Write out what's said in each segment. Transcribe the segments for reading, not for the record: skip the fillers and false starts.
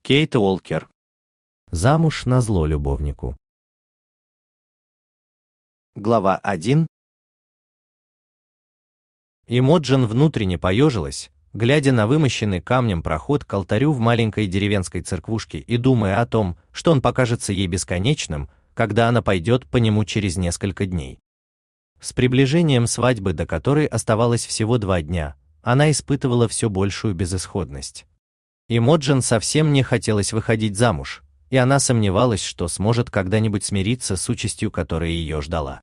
Кейт Уолкер. Замуж назло любовнику. Глава 1. Имоджен внутренне поежилась, глядя на вымощенный камнем проход к алтарю в маленькой деревенской церквушке и думая о том, что он покажется ей бесконечным, когда она пойдет по нему через несколько дней. С приближением свадьбы, до которой оставалось всего 2 дня, она испытывала все большую безысходность. Имоджен совсем не хотелось выходить замуж, и она сомневалась, что сможет когда-нибудь смириться с участью, которая ее ждала.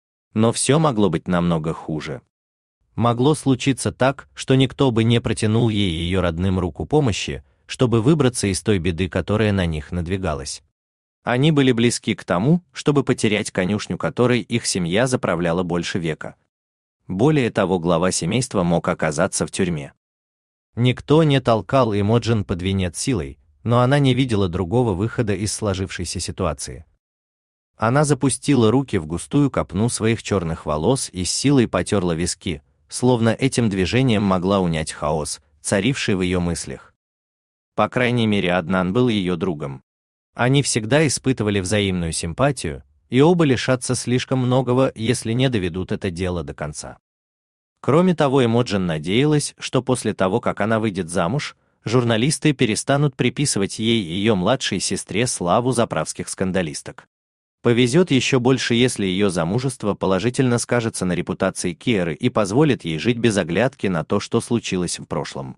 Но все могло быть намного хуже. Могло случиться так, что никто бы не протянул ей и ее родным руку помощи, чтобы выбраться из той беды, которая на них надвигалась. Они были близки к тому, чтобы потерять конюшню, которой их семья заправляла больше века. Более того, глава семейства мог оказаться в тюрьме. Никто не толкал Имоджен под венец силой, но она не видела другого выхода из сложившейся ситуации. Она запустила руки в густую копну своих черных волос и с силой потерла виски, словно этим движением могла унять хаос, царивший в ее мыслях. По крайней мере, Аднан был ее другом. Они всегда испытывали взаимную симпатию, и оба лишатся слишком многого, если не доведут это дело до конца. Кроме того, Имоджен надеялась, что после того, как она выйдет замуж, журналисты перестанут приписывать ей и ее младшей сестре славу заправских скандалисток. Повезет еще больше, если ее замужество положительно скажется на репутации Киэры и позволит ей жить без оглядки на то, что случилось в прошлом.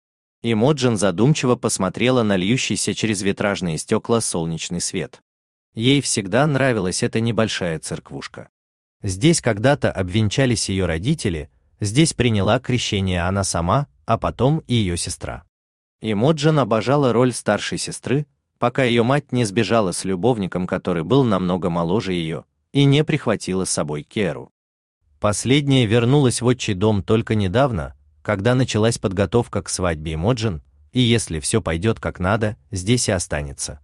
Имоджен задумчиво посмотрела на льющийся через витражные стекла солнечный свет. Ей всегда нравилась эта небольшая церквушка. Здесь когда-то обвенчались ее родители, здесь приняла крещение она сама, а потом и ее сестра. Имоджен обожала роль старшей сестры, пока ее мать не сбежала с любовником, который был намного моложе ее, и не прихватила с собой Киэру. Последняя вернулась в отчий дом только недавно, когда началась подготовка к свадьбе Имоджен, и если все пойдет как надо, здесь и останется.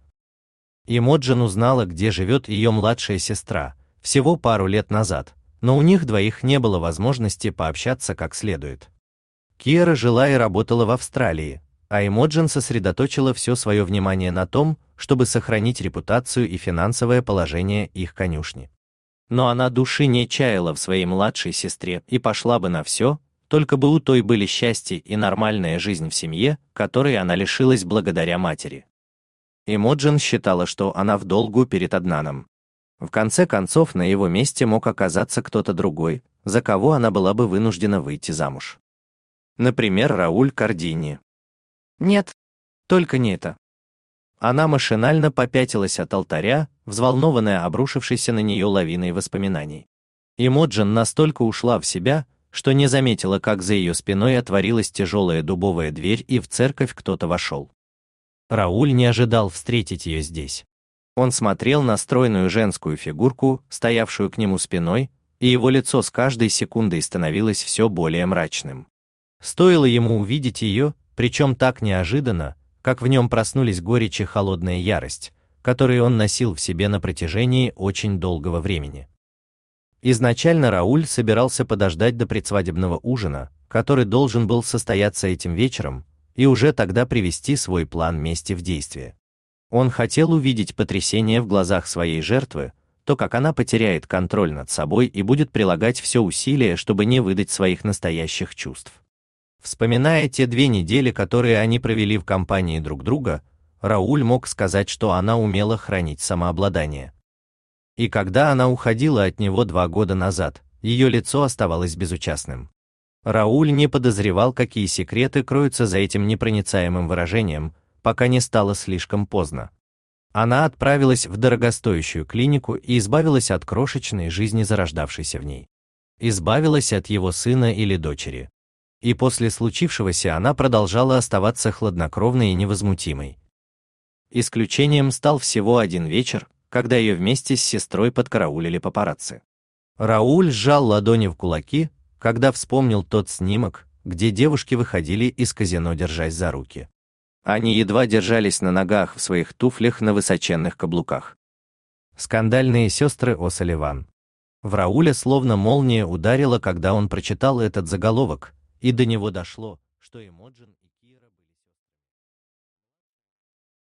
Имоджен узнала, где живет ее младшая сестра, всего пару лет назад, но у них двоих не было возможности пообщаться как следует. Киэра жила и работала в Австралии, а Имоджен сосредоточила все свое внимание на том, чтобы сохранить репутацию и финансовое положение их конюшни. Но она души не чаяла в своей младшей сестре и пошла бы на все, только бы у той были счастье и нормальная жизнь в семье, которой она лишилась благодаря матери. Имоджен считала, что она в долгу перед Аднаном. В конце концов, на его месте мог оказаться кто-то другой, за кого она была бы вынуждена выйти замуж. Например, Рауль Кардини. Нет, только не это. Она машинально попятилась от алтаря, взволнованная обрушившейся на нее лавиной воспоминаний. Имоджен настолько ушла в себя, что не заметила, как за ее спиной отворилась тяжелая дубовая дверь и в церковь кто-то вошел. Рауль не ожидал встретить ее здесь. Он смотрел на стройную женскую фигурку, стоявшую к нему спиной, и его лицо с каждой секундой становилось все более мрачным. Стоило ему увидеть ее, причем так неожиданно, как в нем проснулись горечь и холодная ярость, которые он носил в себе на протяжении очень долгого времени. Изначально Рауль собирался подождать до предсвадебного ужина, который должен был состояться этим вечером, и уже тогда привести свой план мести в действие. Он хотел увидеть потрясение в глазах своей жертвы, то, как она потеряет контроль над собой и будет прилагать все усилия, чтобы не выдать своих настоящих чувств. Вспоминая те 2 недели, которые они провели в компании друг друга, Рауль мог сказать, что она умела хранить самообладание. И когда она уходила от него 2 года назад, ее лицо оставалось безучастным. Рауль не подозревал, какие секреты кроются за этим непроницаемым выражением, пока не стало слишком поздно. Она отправилась в дорогостоящую клинику и избавилась от крошечной жизни, зарождавшейся в ней. Избавилась от его сына или дочери. И после случившегося она продолжала оставаться хладнокровной и невозмутимой. Исключением стал всего один вечер, когда ее вместе с сестрой подкараулили папарацци. Рауль сжал ладони в кулаки, когда вспомнил тот снимок, где девушки выходили из казино, держась за руки. Они едва держались на ногах в своих туфлях на высоченных каблуках. Скандальные сестры О'Салливан. В Рауля словно молния ударила, когда он прочитал этот заголовок, и до него дошло, что Имоджен